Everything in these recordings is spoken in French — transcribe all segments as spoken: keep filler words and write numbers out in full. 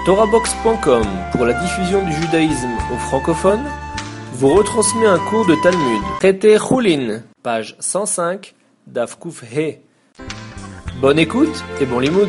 Torahbox point com, pour la diffusion du judaïsme aux francophones, vous retransmet un cours de Talmud. Traité Choulin, page cent cinq, Daf Kuf He. Bonne écoute et bon limoud.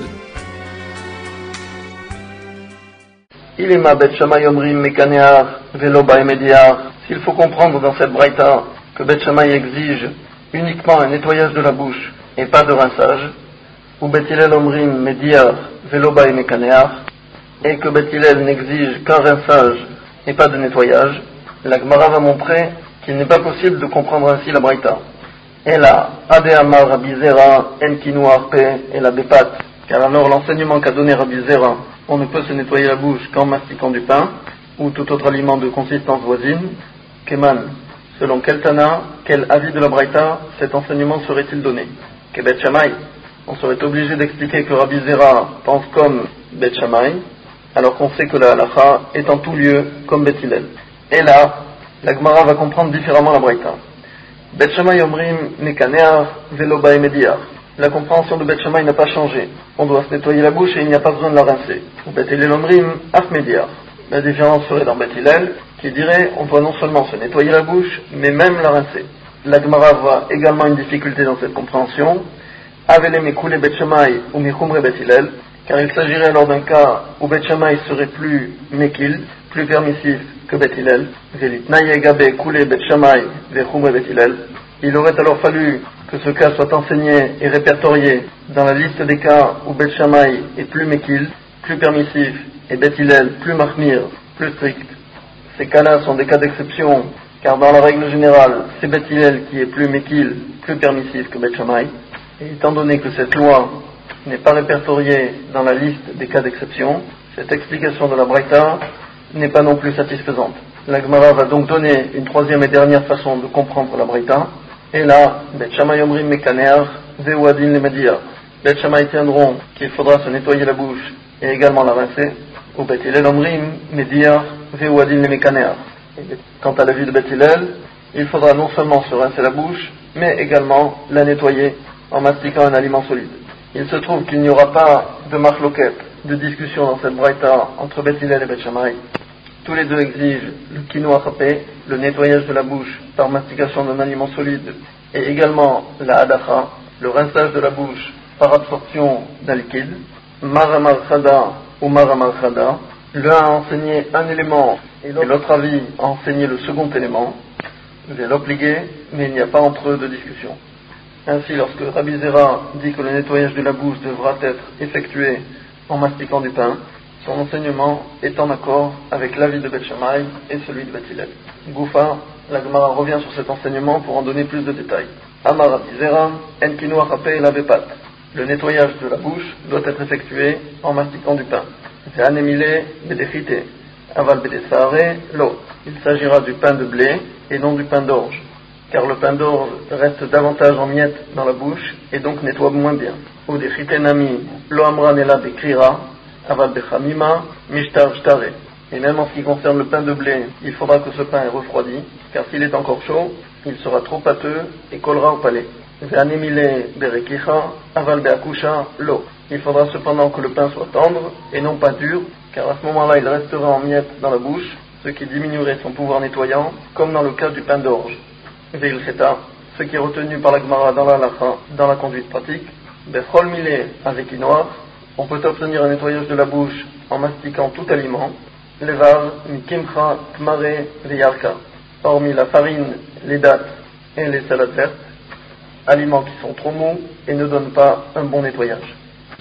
Il est ma Bet Shammai Omrim Mekanear Velo Baemediar. S'il faut comprendre dans cette braïta que Bet Shammai exige uniquement un nettoyage de la bouche et pas de rinçage, ou Bet Hillel Omrim Mediar Velo Baemekanear, et que Bet Hillel n'exige qu'un rinçage et pas de nettoyage, la Gemara va montrer qu'il n'est pas possible de comprendre ainsi la braïta. Et là, Ade Amar Rabbi Zera En Kinu Arpe et la Bepat, car alors l'enseignement qu'a donné Rabbi Zera, on ne peut se nettoyer la bouche qu'en mastiquant du pain ou tout autre aliment de consistance voisine. Keman, selon quel Tana, quel avis de la braïta cet enseignement serait-il donné? Que Bet Shammai, on serait obligé d'expliquer que Rabbi Zera pense comme Bet Shammai, alors qu'on sait que la halacha est en tout lieu comme Bet Hillel. Et là, la Gemara va comprendre différemment la braïta. Bet Shammai Omrim Mekanear Velo Baemediar. La compréhension de Bet Shammai n'a pas changé. On doit se nettoyer la bouche et il n'y a pas besoin de la rincer. Ou Bet Hillel Omrim Af Mediar. La différence serait dans Bet Hillel, qui dirait on doit non seulement se nettoyer la bouche, mais même la rincer. La Gemara voit également une difficulté dans cette compréhension. Avele Mekule Bet Shammai ou Mechumre Bet Hillel, car il s'agirait alors d'un cas où Bet Shammai serait plus Mekil, plus permissif que Bet Hillel. Velitnaye Gabe Kule Bet Shammai Vechumre Bet Hillel. Il aurait alors fallu que ce cas soit enseigné et répertorié dans la liste des cas où Bet Shammai est plus Mekil, plus permissif, et Bet Hillel plus Mahmir, plus strict. Ces cas-là sont des cas d'exception, car dans la règle générale, c'est Bet Hillel qui est plus Mekil, plus permissif que Bet Shammai. Et étant donné que cette loi n'est pas répertoriée dans la liste des cas d'exception, cette explication de la braïta n'est pas non plus satisfaisante. La Gemara va donc donner une troisième et dernière façon de comprendre la braïta. Et là, Bet Shammai Omrim Mekanear Veu Adin Lemediar. Bet Shammai tiendront qu'il faudra se nettoyer la bouche et également la rincer. Ou Bet Hillel Omrim Mediar Veu Adin Lemekanear. Quant à l'avis de Bet Hillel, il faudra non seulement se rincer la bouche, mais également la nettoyer en mastiquant un aliment solide. Il se trouve qu'il n'y aura pas de marloquette, de discussion dans cette braïta entre Bet Hillel et Bet Shammai. Tous les deux exigent le kinu achapé, le nettoyage de la bouche par mastication d'un aliment solide, et également la hadacha, le rinçage de la bouche par absorption d'un liquide. Maramar chada ou maramar chada, l'un a enseigné un élément et l'autre avis a enseigné le second élément. J'ai l'obligé, mais il n'y a pas entre eux de discussion. Ainsi, lorsque Rabbi Zera dit que le nettoyage de la bouche devra être effectué en mastiquant du pain, son enseignement est en accord avec l'avis de Bet Shammai et celui de Bet Hillel. Goufa, la Gemara revient sur cet enseignement pour en donner plus de détails. Amar Rabbi Zera, En Kinu Achapé la Bepat. Le nettoyage de la bouche doit être effectué en mastiquant du pain. Ve'anemile bedechite, aval bedesare lo. Il s'agira du pain de blé et non du pain d'orge, car le pain d'orge reste davantage en miettes dans la bouche et donc nettoie moins bien. Ou des chitenami lo amran ela bekrira, aval bechamima mishtar shtare. Et même en ce qui concerne le pain de blé, il faudra que ce pain est refroidi, car s'il est encore chaud, il sera trop pâteux et collera au palais. Ve'anemile berekicha, aval beakusha lo. Il faudra cependant que le pain soit tendre et non pas dur, car à ce moment-là il restera en miettes dans la bouche, ce qui diminuerait son pouvoir nettoyant, comme dans le cas du pain d'orge. Veil cheta, ce qui est retenu par la Gemara dans la halacha, dans la conduite pratique. Bechol milé avec inoir, on peut obtenir un nettoyage de la bouche en mastiquant tout aliment. Levar mikimcha tmare veyarka, hormis la farine, les dattes et les salades vertes, aliments qui sont trop mous et ne donnent pas un bon nettoyage.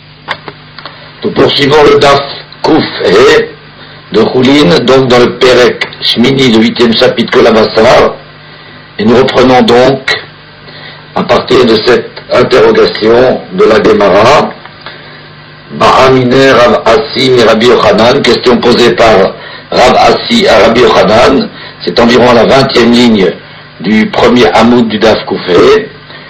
Nous poursuivons le Daf Kuf He de Choulin, donc dans le Perek Shmini, le huitième chapitre Kolabasar, et nous reprenons donc à partir de cette interrogation de la Gemara, Ba'amine Rav Assi et Rabbi Yochanan, question posée par Rav Assi à Rabbi Yochanan, c'est environ à la vingtième ligne du premier Hamoud du Daf Kuf He.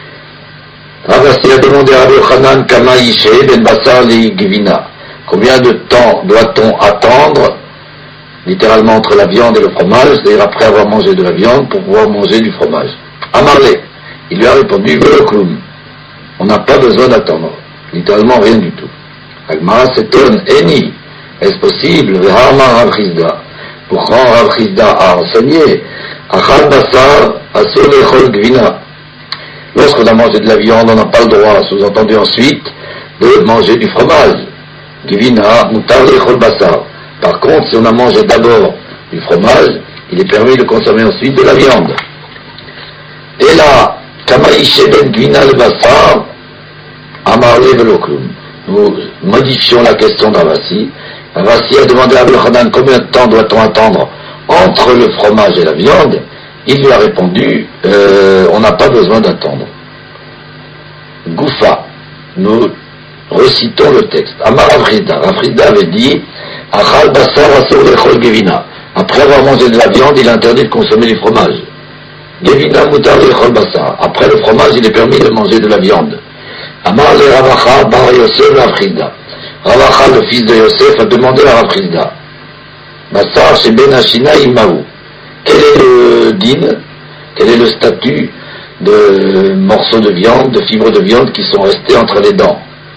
Rav Assi a demandé à Rabbi Yochanan Kama Yishe Ben Basar Li Gvina. Combien de temps doit-on attendre, littéralement entre la viande et le fromage, c'est-à-dire après avoir mangé de la viande pour pouvoir manger du fromage? Amarle, il lui a répondu Velokloum. On n'a pas besoin d'attendre, littéralement rien du tout. Agmara s'étonne, Eni, Est-ce possible? V'ha'amar Rav Chizda. Pourquoi Rav Chizda a enseigné Achal basar asur lechol gvina. Lorsqu'on a mangé de la viande, on n'a pas le droit, sous-entendu ensuite, de manger du fromage. Gvina mutar lechol basar. Par contre, si on a mangé d'abord du fromage, il est permis de consommer ensuite de la viande. Et là, kamaïché ben gvina le basar, amarle veloklum. Nous modifions la question d'Avassi. Avassi a demandé à Rabbi Yochanan combien de temps doit-on attendre entre le fromage et la viande. Il lui a répondu, euh, on n'a pas besoin d'attendre. Goufa, nous recitons le texte. Amar Rav Chizda, Rav Chizda avait dit, Achal basar asur lechol gevina. Après avoir mangé de la viande, il est interdit de consommer du fromage. Gevina mutar lechol basar. Après le fromage, il est permis de manger de la viande. Amar le Ravacha bar Yosef Rav Chizda. Ravacha, le fils de Yosef, a demandé à Rav Chizda, Basar chez Ben Hashina Imaou. Quel est le din, quel est le statut de morceaux de viande, de fibres de viande qui sont restés entre les dents?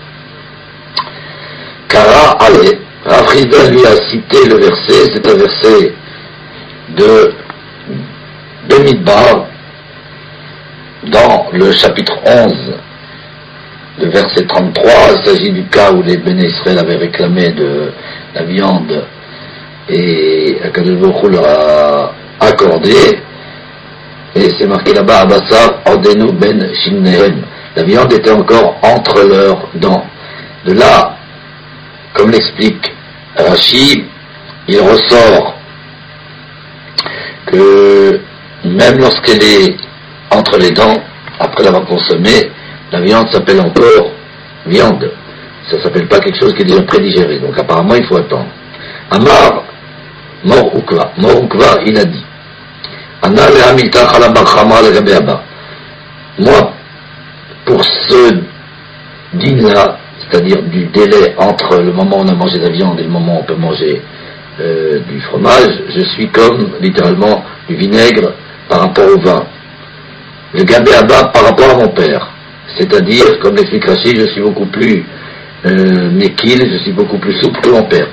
Kara Ale, Rav Chizda lui a cité le verset, c'est un verset de Bemidbar, dans le chapitre onze, le verset trente-trois, il s'agit du cas où les Béné Israël avaient réclamé de la viande et Akadosh Baruch Hu leur a accordé, et c'est marqué là-bas, Abassar Ordenu Ben Shimnehem. La viande était encore entre leurs dents. De là, comme l'explique Rashi, il ressort que même lorsqu'elle est entre les dents, après l'avoir consommée, la viande s'appelle encore viande. Ça ne s'appelle pas quelque chose qui est déjà prédigéré. Donc apparemment, il faut attendre. Amar Mor Ukva. Mor Ukva, il a dit, moi, pour ce dîner-là, c'est-à-dire du délai entre le moment où on a mangé de la viande et le moment où on peut manger euh, du fromage, je suis comme, littéralement, du vinaigre par rapport au vin. Le gabé Abba par rapport à mon père. C'est-à-dire, comme l'explique Rachid, je suis beaucoup plus euh, méquille, je suis beaucoup plus souple que mon père.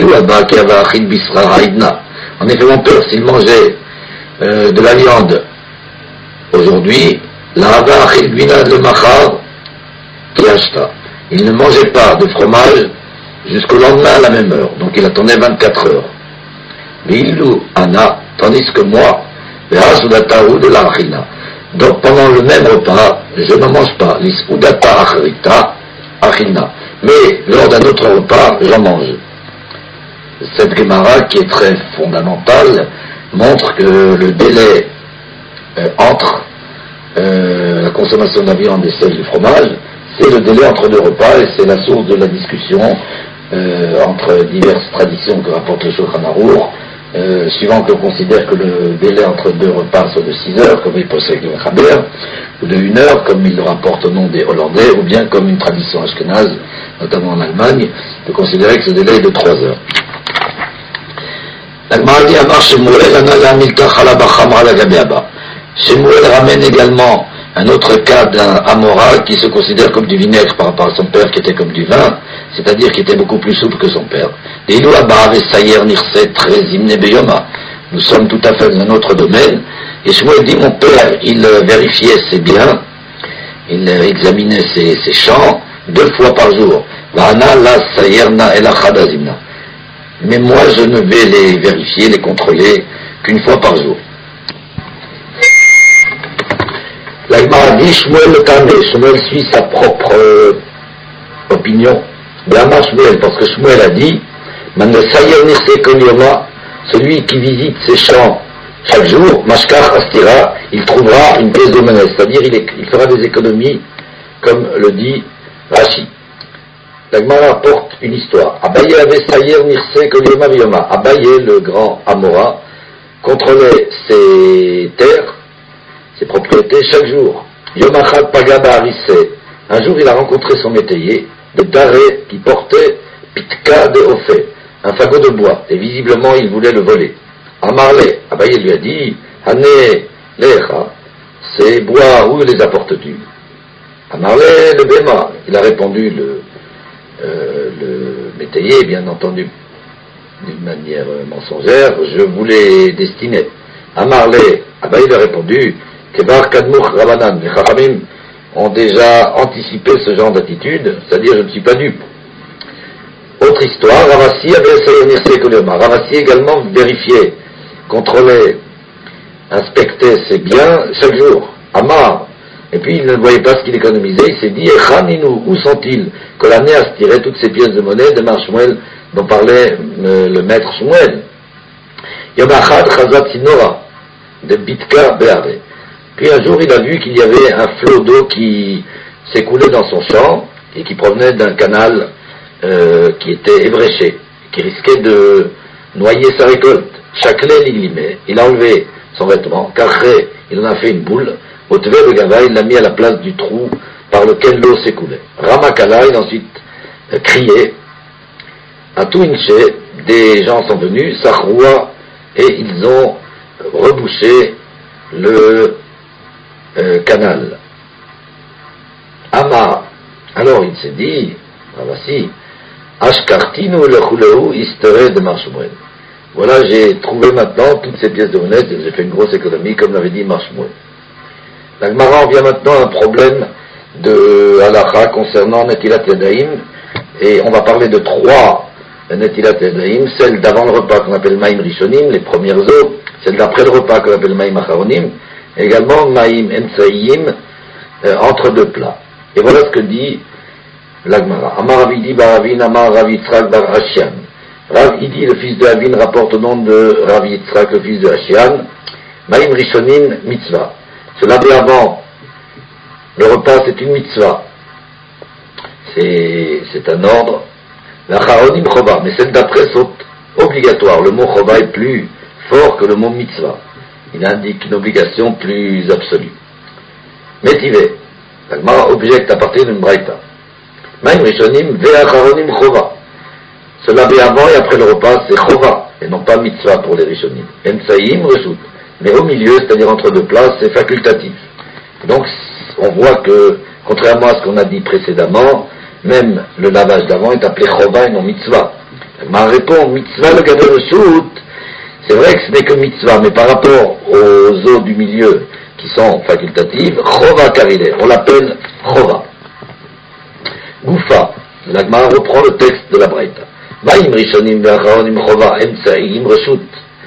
En effet, mon père, s'il mangeait euh, de la viande aujourd'hui, il ne mangeait pas de fromage jusqu'au lendemain à la même heure. Donc il attendait vingt-quatre heures. Tandis que moi, de la donc pendant le même repas, je ne mange pas l'isudata achrita achina, mais lors d'un autre repas, j'en mange. Cette Gemara, qui est très fondamentale, montre que le délai euh, entre euh, la consommation de la viande et celle du fromage, c'est le délai entre deux repas, et c'est la source de la discussion euh, entre diverses traditions que rapporte le Shulchan Aruch, euh, suivant que l'on considère que le délai entre deux repas soit de six heures, comme il possède le Mechaber, ou de une heure, comme il le rapporte au nom des Hollandais, ou bien comme une tradition ashkénaze, notamment en Allemagne, de considérer que ce délai est de trois heures. La Gemara dit Amar Shemuel, Anala Milka Chalaba Chamra la Gabeaba. Shemuel ramène également un autre cas d'un Amora qui se considère comme du vinaigre par rapport à son père qui était comme du vin, c'est-à-dire qui était beaucoup plus souple que son père. Nous sommes tout à fait dans un autre domaine. Et Shemuel dit, mon père, il vérifiait ses biens, il examinait ses, ses champs deux fois par jour. Mais moi, je ne vais les vérifier, les contrôler qu'une fois par jour. La Gemara dit Shmuel le Tamé. Shmuel suit sa propre euh, opinion. Brahma Shmuel, parce que Shmuel a dit celui qui visite ses champs chaque jour, Mashkar Astira, il trouvera une pièce de monnaie, c'est-à-dire il, il fera des économies, comme le dit Rashi. La Gemara rapporte une histoire. Abaye avait Sayer Nirse Kolioma Vioma. Abaye, le grand Amora, contrôlait ses terres, ses propriétés chaque jour. Yomachad Pagaba Arisse. Un jour, il a rencontré son métayer, de Daré, qui portait Pitka de Ophé, un fagot de bois, et visiblement, il voulait le voler. Amarle, Abaye lui a dit, Hane Lecha, ces bois, où les apportes-tu? Amarle le Béma. Il a répondu, le Euh, le métayer, bien entendu, d'une manière mensongère, je vous l'ai destiné. Amarlé, ah ben il a répondu, Kebar Kadmukh Rabanan, les Chachamim ont déjà anticipé ce genre d'attitude, c'est-à-dire je ne suis pas dupe. Autre histoire, Ravasi avait essayé Nirse Kolema. Ravasi également vérifiait, contrôlait, inspectait ses biens chaque jour. Amar. Et puis il ne voyait pas ce qu'il économisait, il s'est dit, Echaninu, où sont-ils? Que l'année a tiré toutes ces pièces de monnaie de Mar Shmuel dont parlait euh, le maître Shmuel. Yom Achad Chazat Sinora, de Bitka Be'are. Puis un jour il a vu qu'il y avait un flot d'eau qui s'écoulait dans son champ et qui provenait d'un canal euh, qui était ébréché, qui risquait de noyer sa récolte. Chaklé l'iglimé, il a enlevé son vêtement, Kachré, il en a fait une boule, Otvé le Gava, il l'a mis à la place du trou par lequel l'eau s'écoulait. Ramakala, il a ensuite euh, crié, à Touinché, des gens sont venus, Sachroua, et ils ont rebouché le euh, canal. Ama, alors il s'est dit, ah voici, Ashkartinu le Chuleu Istere de Mar Shmuel. Voilà, j'ai trouvé maintenant toutes ces pièces de monnaie, j'ai fait une grosse économie, comme l'avait dit Mar Shmuel. La Gemara en vient maintenant à un problème de halakha concernant Netilat Yadayim, et on va parler de trois Netilat Yadayim, celle d'avant le repas qu'on appelle Maïm Rishonim, les premières eaux, celle d'après le repas qu'on appelle Maïm Acharonim, et également Maïm Emsaïm, euh, entre deux plats. Et voilà ce que dit la Gemara. Amar Avidi bar Avin, Amar Rav Yitzhak bar Ashian. Rav Idi, le fils de Avin, rapporte au nom de Rav Yitzhak, le fils de Ashian, Maïm Rishonim mitzvah. Se laver avant le repas, c'est une mitzvah. C'est, c'est un ordre. La charonim chova, mais celles d'après sont obligatoires. Le mot chova est plus fort que le mot mitzvah. Il indique une obligation plus absolue. Métivé. La Gemara objecte à partir d'une braïta. Maïm rishonim vea charonim chova. Se laver avant et après le repas, c'est chova, et non pas mitzvah pour les rishonim. Emsaïm reshut. Mais au milieu, c'est-à-dire entre deux plats, c'est facultatif. Donc, on voit que, contrairement à ce qu'on a dit précédemment, même le lavage d'avant est appelé chova et non mitzvah. Ma réponse, mitzvah le gaver le shoot, c'est vrai que ce n'est que mitzvah, mais par rapport aux eaux du milieu qui sont facultatives, chova karilé, on l'appelle chova. Goufa, la Gemara reprend le texte de la Braïta. Maïm rishonim ve'acharonim chova emtsaïm reshut.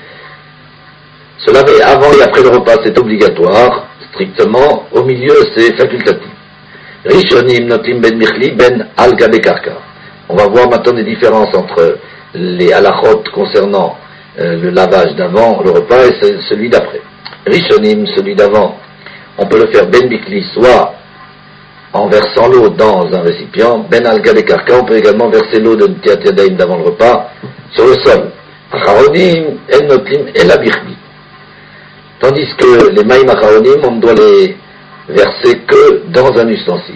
Se laver avant et après le repas, c'est obligatoire, strictement. Au milieu, c'est facultatif. Rishonim notim ben michli ben al gabe karka. On va voir maintenant des différences entre les halachot concernant euh, le lavage d'avant le repas et celui d'après. Rishonim, celui d'avant, on peut le faire ben michli, soit en versant l'eau dans un récipient. Ben al gabe karka, on peut également verser l'eau de Netilat Yadayim d'avant le repas sur le sol. Acharonim en notim el abichli. Tandis que les maïm acharonim, on ne doit les verser que dans un ustensile.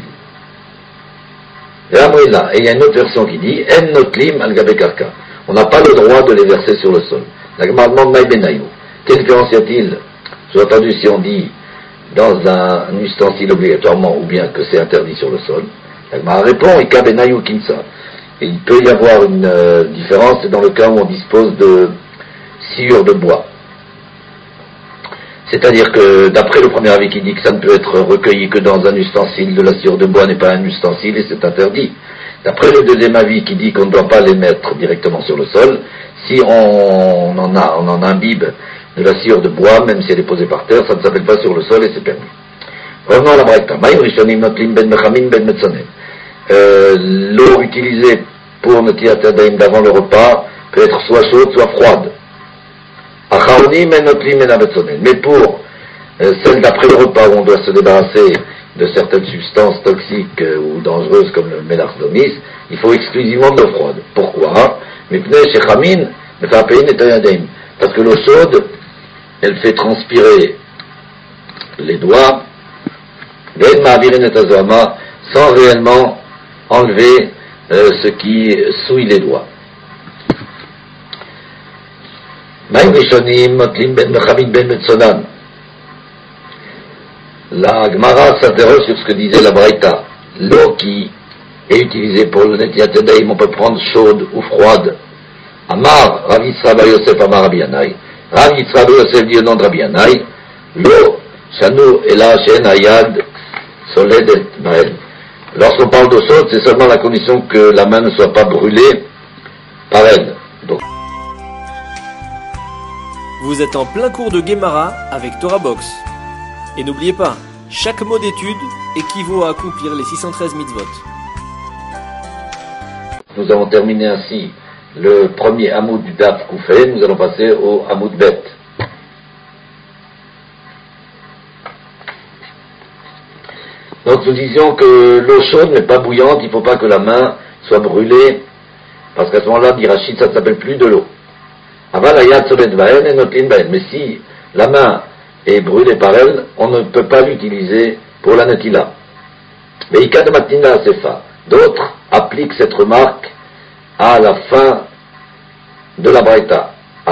Et il y a une autre version qui dit en notlim al gabe karka. On n'a pas le droit de les verser sur le sol. La Gemara demande maï benayou. Quelle différence y a-t-il, sous-entendu, si on dit dans un, un ustensile obligatoirement ou bien que c'est interdit sur le sol? La Gemara répond ika benayou kinsa. Et il peut y avoir une euh, différence, c'est dans le cas où on dispose de sciure de bois. C'est-à-dire que, d'après le premier avis qui dit que ça ne peut être recueilli que dans un ustensile, de la sciure de bois n'est pas un ustensile et c'est interdit. D'après le deuxième avis qui dit qu'on ne doit pas les mettre directement sur le sol, si on en a, on en imbibe de la sciure de bois, même si elle est posée par terre, ça ne s'appelle pas sur le sol et c'est permis. Revenons à la braïta. Maïm rishonim notlim ben mechamim ben metzonem. L'eau utilisée pour Netilat Yadayim d'avant le repas peut être soit chaude, soit froide. Mais pour euh, celle d'après le repas où on doit se débarrasser de certaines substances toxiques euh, ou dangereuses comme le mélarch domis, il faut exclusivement de l'eau froide. Pourquoi? Parce que l'eau chaude, elle fait transpirer les doigts sans réellement enlever euh, ce qui souille les doigts. La Gemara s'interroge sur ce que disait la Braïta. L'eau qui est utilisée pour le Netilat Yadayim, on peut prendre chaude ou froide. Amar, Rav Yitzhak bar Yosef, Amar Rabbi Yanai. Rav Yitzhak bar Yosef dit au nom de Rabbi Yanai, Lo, Shanu, Ela, Shen, Ayad, Soled, et Maël. Lorsqu'on parle d'eau chaude, c'est seulement la condition que la main ne soit pas brûlée par elle. Donc. Vous êtes en plein cours de Gemara avec Torah Box. Et n'oubliez pas, chaque mot d'étude équivaut à accomplir les six cent treize mitzvot. Nous avons terminé ainsi le premier Hamoud du Daf Koufé, nous allons passer au Hamoud Bet. Donc nous disions que l'eau chaude n'est pas bouillante, il ne faut pas que la main soit brûlée, parce qu'à ce moment-là, dit Rachid, ça ne s'appelle plus de l'eau. Mais si la main est brûlée par elle, on ne peut pas l'utiliser pour la netila. D'autres appliquent cette remarque à la fin de la braïta.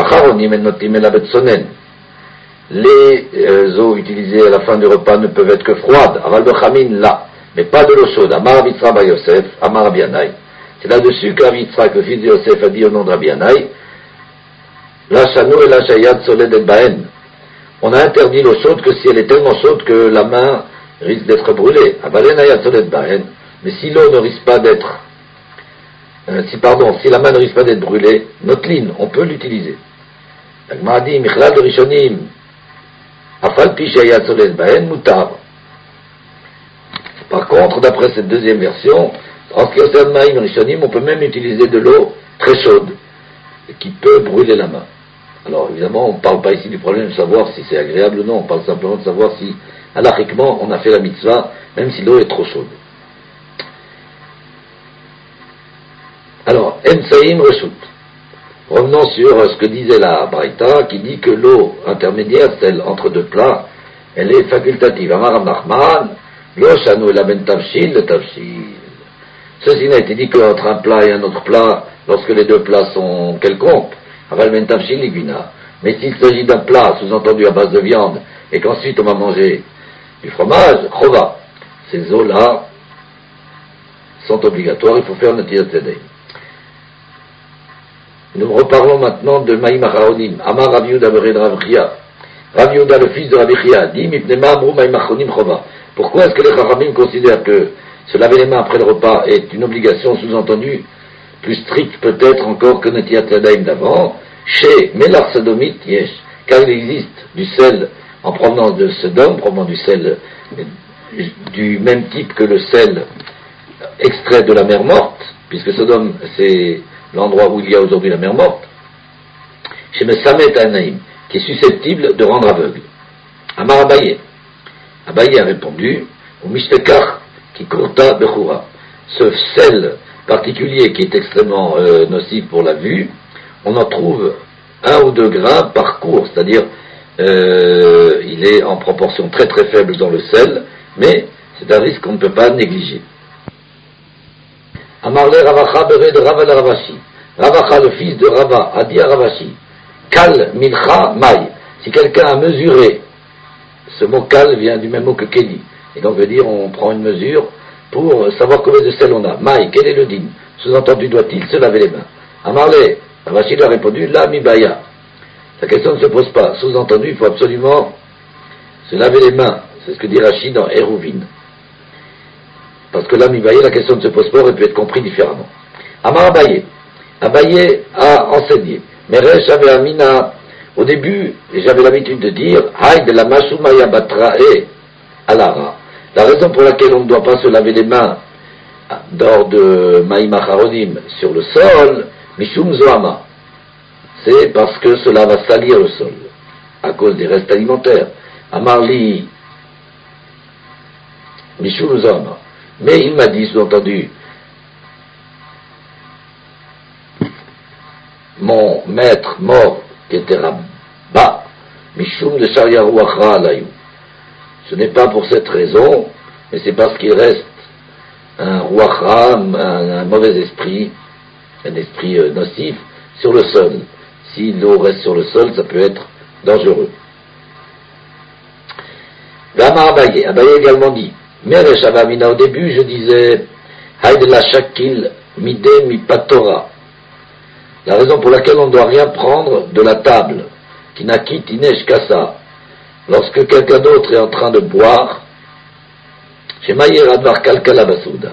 Les euh, eaux utilisées à la fin du repas ne peuvent être que froides, aval bechamin là, mais pas de l'eau chaude. Amar Rav Yitzhak bar Yosef, Amar Rabbi Yanai. C'est là-dessus que Rav Yitzhak, le fils de Yosef, a dit au nom de Rabbi Yanai, la shanu et la shayad soled et baen. On a interdit l'eau chaude que si elle est tellement chaude que la main risque d'être brûlée. Avalen ayad soled baen. Mais si l'eau ne risque pas d'être, euh, si pardon, si la main ne risque pas d'être brûlée, notre ligne, on peut l'utiliser. La Gemara dit, michlal de rishonim. Par contre, d'après cette deuxième version, en ce qui concerne Maïm Rishonim, on peut même utiliser de l'eau très chaude, qui peut brûler la main. Alors évidemment, on ne parle pas ici du problème de savoir si c'est agréable ou non, on parle simplement de savoir si, halachiquement, on a fait la mitzvah, même si l'eau est trop chaude. Alors, Ensaïm Reshut. Revenons sur ce que disait la Braïta, qui dit que l'eau intermédiaire, celle entre deux plats, elle est facultative. Amar Nachman, l'eau shanou et la ben tavshil, le tavshil. Ceci n'a été dit qu'entre un plat et un autre plat, lorsque les deux plats sont quelconques, aval ben tavshil liguna. Mais s'il s'agit d'un plat, sous-entendu à base de viande, et qu'ensuite on va manger du fromage, chova. Ces eaux-là sont obligatoires, il faut faire notre tzedek. Nous reparlons maintenant de Maïm Acharonim. Amar Rav Yehuda bered Rav Chia. Rav Yehuda, le fils de Rav Chia, dit Mipnema Amrou Maïm Acharonim Chova. Pourquoi est-ce que les Chachamim considèrent que se laver les mains après le repas est une obligation sous-entendue, plus stricte peut-être encore que Netilat Yadayim d'avant? Chez Melar Sodomit Yesh, car il existe du sel en provenance de Sodome, provenant du sel du même type que le sel extrait de la mer morte, puisque Sodome c'est l'endroit où il y a aujourd'hui la mer morte, chez Mesamet Anaïm, qui est susceptible de rendre aveugle. Amar Abaye. Abaye a répondu, au Mishtekar, qui courta Bechura. Ce sel particulier qui est extrêmement euh, nocif pour la vue, on en trouve un ou deux grains par cours, c'est-à-dire euh, il est en proportion très très faible dans le sel, mais c'est un risque qu'on ne peut pas négliger. Amarle Ravacha Bere de Rava la Ravashi. Ravacha, le fils de Rava, a dit à Ravashi, Kal Milcha Mai. Si quelqu'un a mesuré, ce mot Kal vient du même mot que Keli. Et donc veut dire on prend une mesure pour savoir combien de sel on a. Mai, quel est le din? Sous-entendu, doit-il se laver les mains? Amarle, Ravashi lui a répondu, La Mibaya. La question ne se pose pas. Sous-entendu, il faut absolument se laver les mains. C'est ce que dit Rachid dans Eruvin. Parce que là, Mibaye, la question ne se pose pas, aurait pu être compris différemment. Amar Abaye. Abaye a enseigné. Mais Resh avait Amina, au début, j'avais l'habitude de dire, Haïd la Mashumaya Batrae Alara. La raison pour laquelle on ne doit pas se laver les mains d'or de Maïm Acharonim sur le sol, Mishum Zohama. C'est parce que cela va salir le sol, à cause des restes alimentaires. Amarli Mishum Zohama. Mais il m'a dit, sous-entendu, mon maître mort, qui était Rabba, Mishum de Shariahu Achra Alayou. Ce n'est pas pour cette raison, mais c'est parce qu'il reste un Ruachra, un, un mauvais esprit, un esprit euh, nocif, sur le sol. Si l'eau reste sur le sol, ça peut être dangereux. Vama Abaye, Abaye également dit, mais au début, je disais, Haïd la Shakil, Mide mi Patora. La raison pour laquelle on ne doit rien prendre de la table, qui n'a quitté Inesh Kassa, lorsque quelqu'un d'autre est en train de boire, chez Maïr Advar Kalkala Basouda,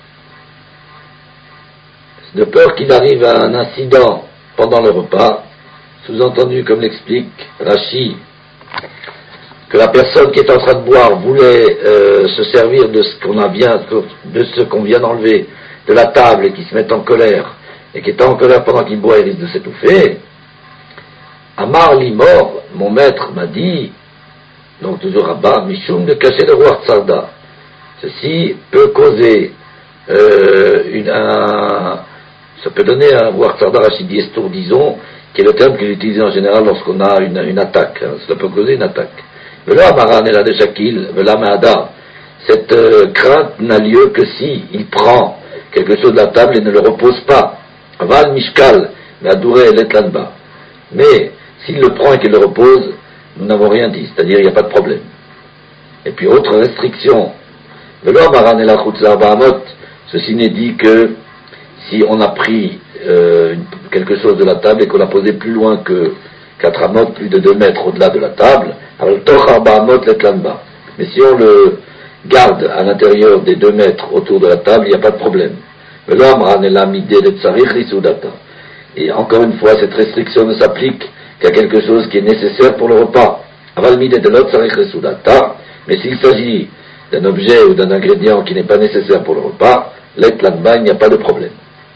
de peur qu'il arrive à un incident pendant le repas, sous-entendu, comme l'explique Rashi, que la personne qui est en train de boire voulait euh, se servir de ce qu'on a bien, de ce qu'on vient d'enlever de la table et qui se met en colère, et qui est en colère pendant qu'il boit et risque de s'étouffer. Amar Limor, mon maître m'a dit, donc toujours Rabba, Mishum de cacher le roi Tsarda. Ceci peut causer euh, une, un, ça peut donner un roi Tsarda Rachidi Estour, disons, qui est le terme qu'il utilise en général lorsqu'on a une, une attaque. Hein, cela peut causer une attaque. Vela Maran et la de Shakil, Vela Mahada. Cette euh, crainte n'a lieu que si il prend quelque chose de la table et ne le repose pas. Aval Mishkal, la Douré et l'Etlanba. Mais s'il le prend et qu'il le repose, nous n'avons rien dit, c'est-à-dire il n'y a pas de problème. Et puis autre restriction, Vela Maran et la Chutza Bahamot, ceci n'est dit que si on a pris euh, quelque chose de la table et qu'on l'a posé plus loin que quatre amot, plus de deux mètres au-delà de la table, alors Toch Bahamot l'Etlanba. Mais si on le garde à l'intérieur des deux mètres autour de la table, il n'y a pas de problème. Et encore une fois, cette restriction ne s'applique qu'à quelque chose qui est nécessaire pour le repas. Mais s'il s'agit d'un objet ou d'un ingrédient qui n'est pas nécessaire pour le repas, l'etlanba, il n'y a pas de problème.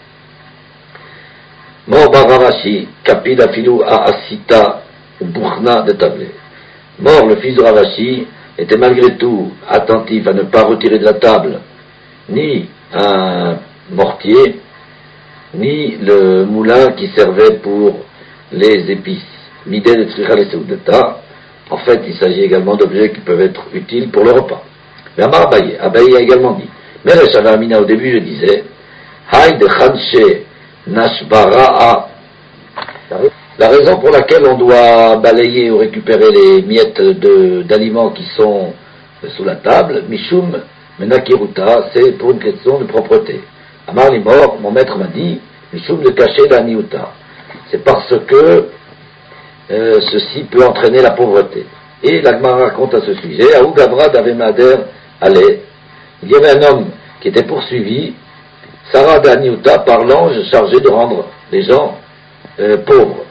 Mort Baravashi, Kapid Afilou A Asita, ou Bukhna de Tablé. Mort, le fils de Ravashi, était malgré tout attentif à ne pas retirer de la table ni un mortier, ni le moulin qui servait pour les épices. L'idée de Tzricha les Seudeta, en fait, il s'agit également d'objets qui peuvent être utiles pour le repas. Mais Amar Abaye, Abaye a également dit, Meresh Avamina, au début je disais, Haï de Khanshe Nashbara'a. La raison pour laquelle on doit balayer ou récupérer les miettes de, d'aliments qui sont sous la table, Mishum Menakiruta, c'est pour une question de propreté. Amar Limor, mon maître m'a dit, Mishum de cacher la Niuta. C'est parce que euh, ceci peut entraîner la pauvreté. Et l'Agmara raconte à ce sujet, Aou Gavra d'Avemader allait, il y avait un homme qui était poursuivi, Sarah d'Aniuta, par l'ange chargé de rendre les gens euh, pauvres.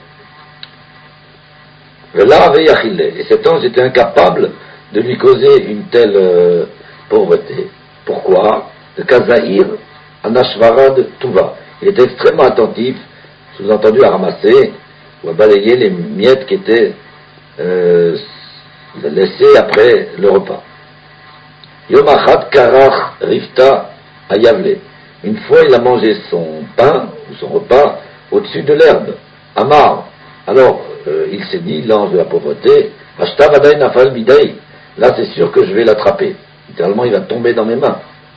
Et cet ange était incapable de lui causer une telle euh, pauvreté. Pourquoi? De Kazaïr, Anashvarad, Tuva. Il était extrêmement attentif, sous-entendu à ramasser ou à balayer les miettes qui étaient euh, laissées après le repas. Yom Achad Karach Rifta Ayavle. Une fois, il a mangé son pain ou son repas au-dessus de l'herbe. Amar. Alors, euh, il s'est dit, l'ange de la pauvreté, Ashtav Adai Nafal Bidai. Là, c'est sûr que je vais l'attraper. Littéralement, il va tomber dans mes mains.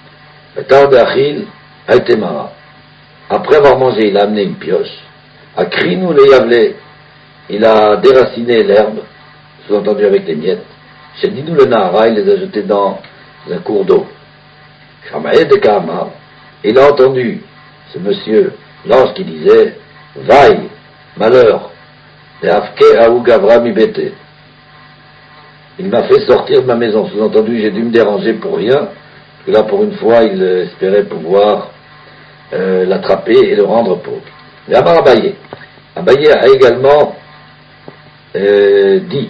Après avoir mangé, il a amené une pioche. A Krinou le Yavle. Il a déraciné l'herbe, sous-entendu avec les miettes. Chez Dinou le Nahara, il les a jetés dans un cours d'eau. Shamae de Kahama. Il a entendu ce monsieur, l'ange qui disait, Vaille, malheur, et Afke Aou Gavra Mibete. Il m'a fait sortir de ma maison. Sous-entendu, j'ai dû me déranger pour rien. Parce que là, pour une fois, il espérait pouvoir euh, l'attraper et le rendre pauvre. Mais Amar Abaye. Abaye a également euh, dit,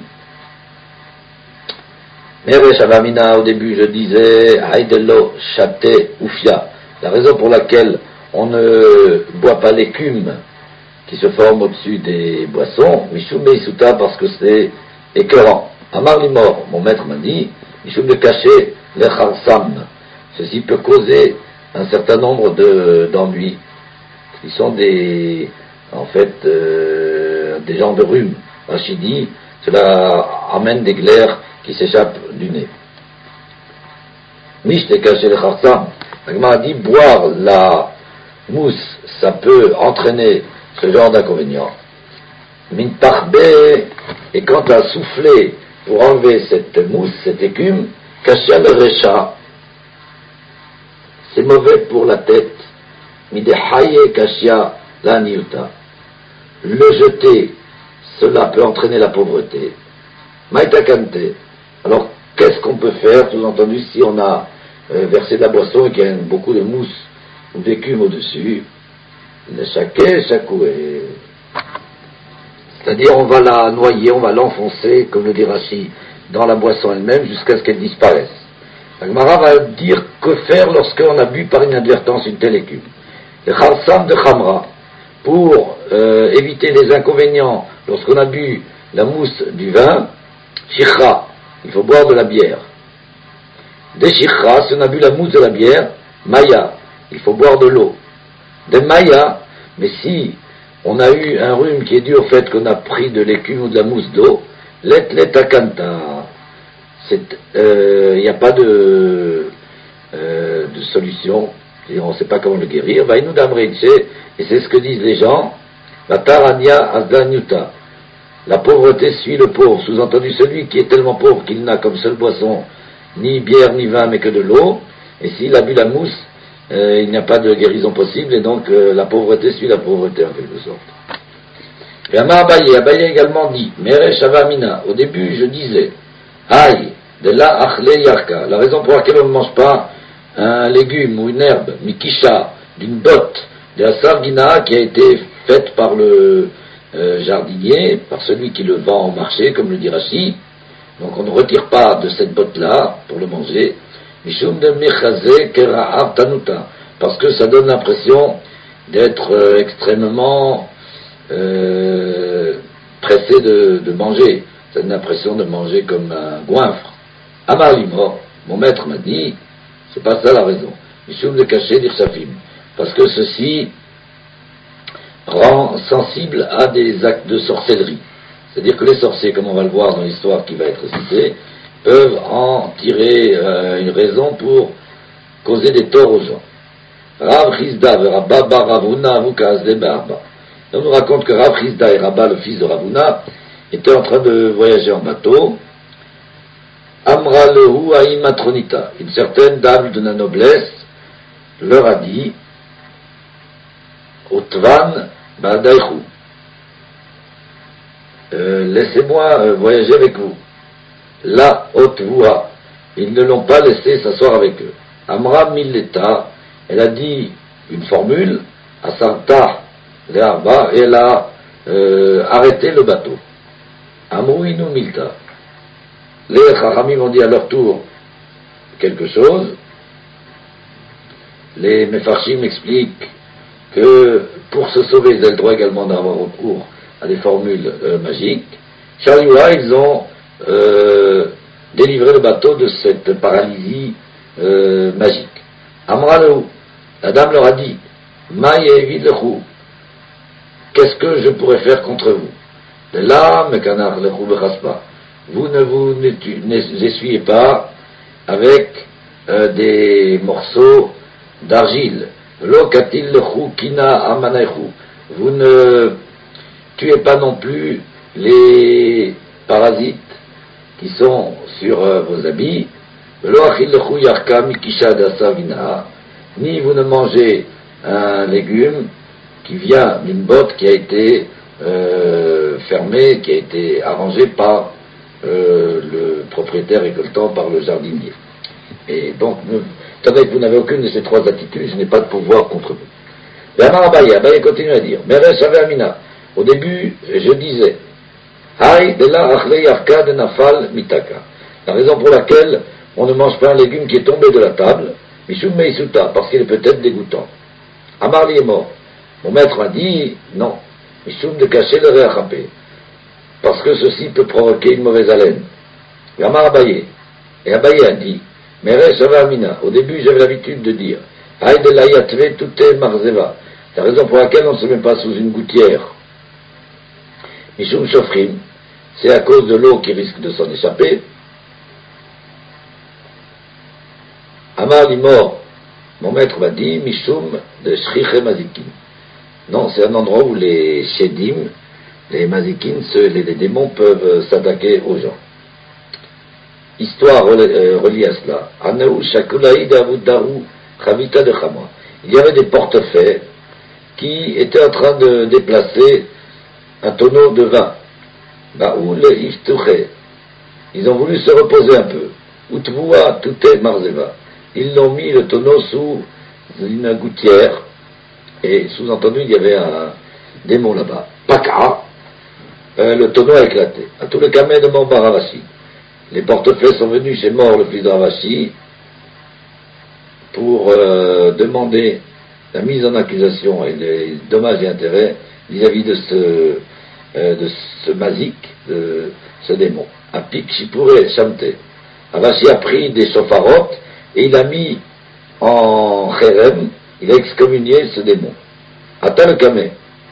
Meresh Avamina, au début, je disais, Haïdelo Chate Oufia. La raison pour laquelle on ne boit pas l'écume qui se forme au-dessus des boissons, Mishum Meisuta, parce que c'est écœurant. Amar Limor, mon maître m'a dit, Mishum de cacher les Kharsam. Ceci peut causer un certain nombre de, d'ennuis. Ils sont des, en fait, euh, des gens de rhume. Rachidi, cela amène des glaires qui s'échappent du nez. Mish de cacher les Kharsam. L'Agma a dit, boire la mousse, ça peut entraîner ce genre d'inconvénient. Min tarbe, et quant à souffler pour enlever cette mousse, cette écume, kashia le recha, c'est mauvais pour la tête. Midehaye kashia la niuta. le jeter, cela peut entraîner la pauvreté. Maïtakante. Alors, qu'est-ce qu'on peut faire, sous-entendu, si on a euh, versé de la boisson et qu'il y a beaucoup de mousse ou d'écume au-dessus? Le chaké, chakoué. C'est-à-dire, on va la noyer, on va l'enfoncer, comme le dit Rashi, dans la boisson elle-même, jusqu'à ce qu'elle disparaisse. La Gemara va dire que faire lorsqu'on a bu par inadvertance une telle écume. Le khalsam de Khamra, pour euh, éviter les inconvénients lorsqu'on a bu la mousse du vin, shikhra, il faut boire de la bière. Des shikhra, si on a bu la mousse de la bière, maya, il faut boire de l'eau. Des maya, mais si on a eu un rhume qui est dû au fait qu'on a pris de l'écume ou de la mousse d'eau, let let akanta, il n'y euh, a pas de, euh, de solution, on ne sait pas comment le guérir, va nous damreitse, et c'est ce que disent les gens, la tarania asdanyuta, la pauvreté suit le pauvre, sous-entendu celui qui est tellement pauvre qu'il n'a comme seule boisson ni bière ni vin mais que de l'eau, et s'il a bu la mousse, euh, il n'y a pas de guérison possible, et donc euh, la pauvreté suit la pauvreté en quelque sorte. Et Ama Abaye, Abaye également dit, Meresh Avamina, au début je disais, aïe, de la achle yarka, la raison pour laquelle on ne mange pas un légume ou une herbe, mikisha, d'une botte, de la sargina qui a été faite par le euh, jardinier, par celui qui le vend au marché, comme le dit Rashi. Donc on ne retire pas de cette botte-là pour le manger, mishum de mechaze kera'av tanuta, parce que ça donne l'impression d'être euh, extrêmement euh, pressé de, de manger. Ça donne l'impression de manger comme un goinfre. Amar limor, mon maître m'a dit, c'est pas ça la raison. Mishum de cacher d'Irsafim, parce que ceci rend sensible à des actes de sorcellerie. C'est-à-dire que les sorciers, comme on va le voir dans l'histoire qui va être citée, peuvent en tirer euh, une raison pour causer des torts aux gens. Rav Chizda et Rabba bar Ravuna avukaz de Barba. On nous raconte que Rav Chizda et Rabba, le fils de Ravuna, étaient en train de voyager en bateau. Amra lehu aimatronita, une certaine dame de la noblesse leur a dit, Otvan ba'adaichu, euh, laissez-moi euh, voyager avec vous. La otvua, ils ne l'ont pas laissé s'asseoir avec eux. Amra milleta, elle a dit une formule, asarta le'arba, et elle a euh, arrêté le bateau. Amruinu milta. Les Chachamim ont dit à leur tour quelque chose. Les Mefarshim expliquent que pour se sauver, ils ont le droit également d'avoir recours à des formules euh, magiques. Charioua, ils ont euh, délivré le bateau de cette paralysie euh, magique. Amralou, la dame leur a dit, Maïevidlechu, qu'est-ce que je pourrais faire contre vous? De là, Mekanar lechu bechaspa. Vous ne vous essuyez pas avec euh, des morceaux d'argile. Lokatil lechu kina amanaichu. Vous ne tuez pas non plus les parasites qui sont sur euh, vos habits. Loachil lechu yarka mikisha dasavina. Ni vous ne mangez un légume qui vient d'une botte qui a été euh, fermée, qui a été arrangée par Euh, le propriétaire récoltant par le jardinier. Et donc, étant donné que vous n'avez aucune de ces trois attitudes, je n'ai pas de pouvoir contre vous. Et Amar Abaye, Abaye continue à dire, Meresh Amina, au début, je disais, Hay de la achle yarka de nafal mitaka. La raison pour laquelle on ne mange pas un légume qui est tombé de la table, Mishum meisuta, parce qu'il est peut-être dégoûtant. Amar li est mort. Mon maître m'a dit, non, Mishum de cacher le réachapé, parce que ceci peut provoquer une mauvaise haleine. Amar Abaye, et Abaye a dit, Meresh Amina, au début j'avais l'habitude de dire, Hay de la yatve tutte marzeva, la raison pour laquelle on ne se met pas sous une gouttière. Mishum Shofrim, c'est à cause de l'eau qui risque de s'en échapper. Amar Limor, mon maître m'a dit, Mishum de Shriche Mazikin. Non, c'est un endroit où les Shedim, les Mazikin, ceux, les, les démons peuvent s'attaquer aux gens. Histoire euh, reliée à cela. Anaou Shakulaïd Avudaru Chavita de Chama. Il y avait des portefaix qui étaient en train de déplacer un tonneau de vin. Baoul Iftuché. Ils ont voulu se reposer un peu. Utvua Touté Marzeva. Ils l'ont mis le tonneau sous une gouttière. Et sous-entendu, il y avait un démon là-bas. Paka. Euh, le tonneau a éclaté. À tous les camés de Mor bar Ravashi. Les portefaix sont venus chez Mor, le fils de Ravashi, pour euh, demander la mise en accusation et les dommages et intérêts vis-à-vis de ce, euh, de ce mazik, de ce démon. Apik Shipure Shamte. Ravashi a pris des chauffarotes et il a mis en Kherem, il a excommunié ce démon. Ata le Kameh.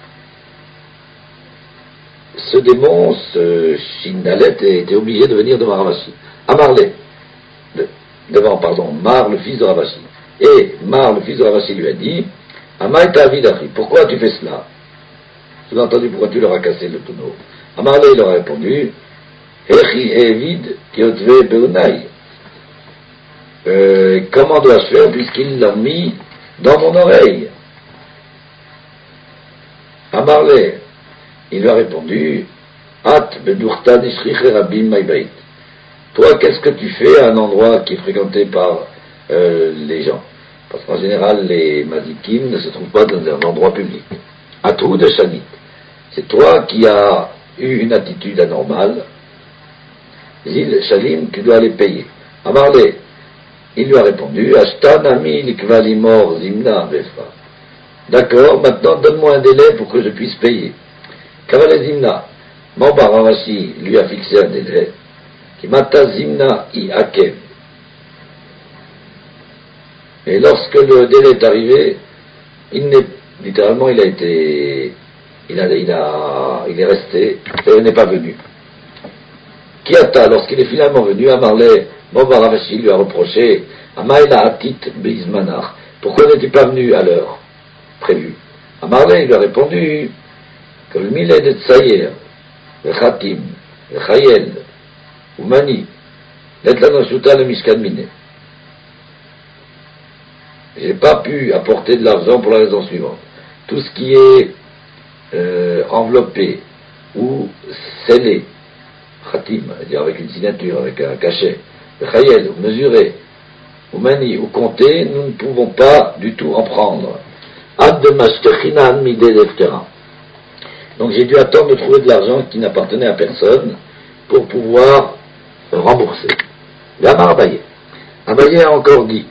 Ce démon, ce Shindalet, était obligé de venir devant Ravashi. Amarle, de, devant, pardon, Mar, le fils de Ravashi. Et Mar, le fils de Ravashi, lui a dit, Amaïta Avidari, pourquoi tu fais cela? Sous-entendu, pourquoi tu leur as cassé le tonneau? Amarle, il leur a répondu, Echi Evid Kiotve Beunai. Comment dois-je faire puisqu'il l'a mis dans mon oreille? Amarle, il lui a répondu, At bedurta nishriche rabim maibait. Toi, qu'est-ce que tu fais à un endroit qui est fréquenté par euh, les gens? Parce qu'en général, les mazikim ne se trouvent pas dans un endroit public. Atou de Shanit. C'est toi qui as eu une attitude anormale. Zil Shalim, tu dois les payer. Amarle, il lui a répondu, Ashtanami likvalimor zimna befa. D'accord, maintenant donne-moi un délai pour que je puisse payer. Kavale zimna, Mor bar Ravashi lui a fixé un délai. Kimata zimna i akev. Et lorsque le délai est arrivé, il n'est, littéralement, il a été, il a, il a, il est resté, et il n'est pas venu. Kiata, lorsqu'il est finalement venu, Amarle, Mor bar Ravashi lui a reproché, Amaïla atit bizmanach. Pourquoi n'es-tu pas venu à l'heure prévue? Amarle, il lui a répondu, que le millet de Tsayer, le Khatim, le Chayel, ou Mani, l'Etlanoshuta le Mishkan Miné. J'ai pas pu apporter de l'argent pour la raison suivante. Tout ce qui est euh, enveloppé ou scellé, Khatim, c'est-à-dire avec une signature, avec un cachet, le Chayel, ou mesuré, ou Mani, ou compté, nous ne pouvons pas du tout en prendre. Ad de Mashtechinan Midé d'Eftera. Donc j'ai dû attendre de trouver de l'argent qui n'appartenait à personne pour pouvoir rembourser. L'Amar Abaye. Abaye a encore dit,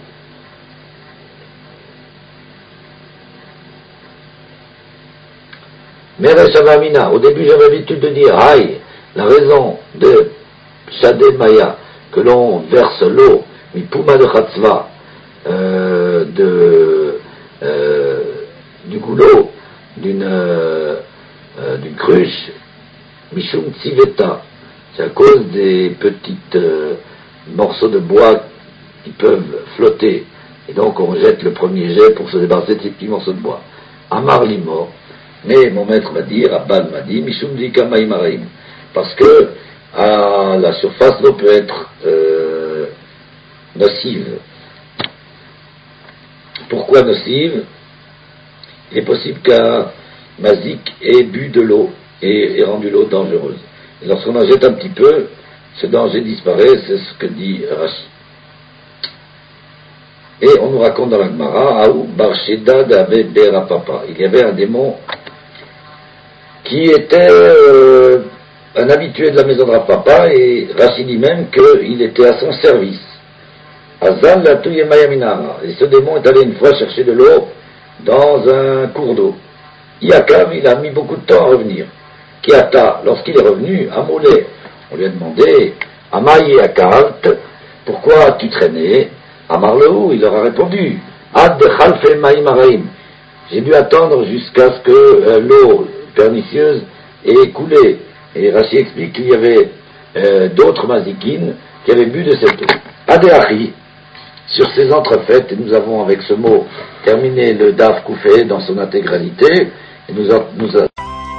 Meresh Avamina, au début j'avais l'habitude de dire, aïe, la raison de Shadé Maya, que l'on verse l'eau, mi Puma de Khatzva, euh, de, euh, du goulot, d'une, euh, euh, d'une cruche, Mishum Tsiveta, c'est à cause des petites euh, morceaux de bois qui peuvent flotter, et donc on jette le premier jet pour se débarrasser de ces petits morceaux de bois. Amar Limor, mais mon maître m'a dit, Rabban m'a dit, Mishum Dika Maïmarim, parce que à la surface l'eau peut être euh, nocive. Pourquoi nocive? Il est possible qu'un mazik ait bu de l'eau et ait rendu l'eau dangereuse. Et lorsqu'on en jette un petit peu, ce danger disparaît, c'est ce que dit Rashi. Et on nous raconte dans la Gemara, Aou Barsheda d'Ave Bera Papa. Il y avait un démon qui était euh, un habitué de la maison de Rav Papa, et Rashi dit même qu'il était à son service. Azal la Tuyemayaminara. Et ce démon est allé une fois chercher de l'eau dans un cours d'eau. Iakav, il a mis beaucoup de temps à revenir. Kiata, lorsqu'il est revenu, Amoulé, on lui a demandé, Amaye Akalt, pourquoi as-tu traîné? Amarlehou, il leur a répondu, Ad Khalfe Maïmaraim. J'ai dû attendre jusqu'à ce que euh, l'eau pernicieuse ait coulé. Et Rashi explique qu'il y avait euh, d'autres mazikines qui avaient bu de cette eau. Adéachi, sur ces entrefaites, nous avons avec ce mot terminé le Daf Koufé dans son intégralité. Et nous, a, nous, a...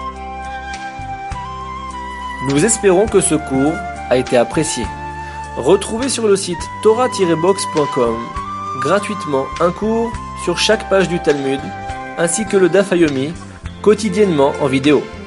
nous espérons que ce cours a été apprécié. Retrouvez sur le site torah tiret box point com gratuitement un cours sur chaque page du Talmud, ainsi que le Daf Yomi, quotidiennement en vidéo.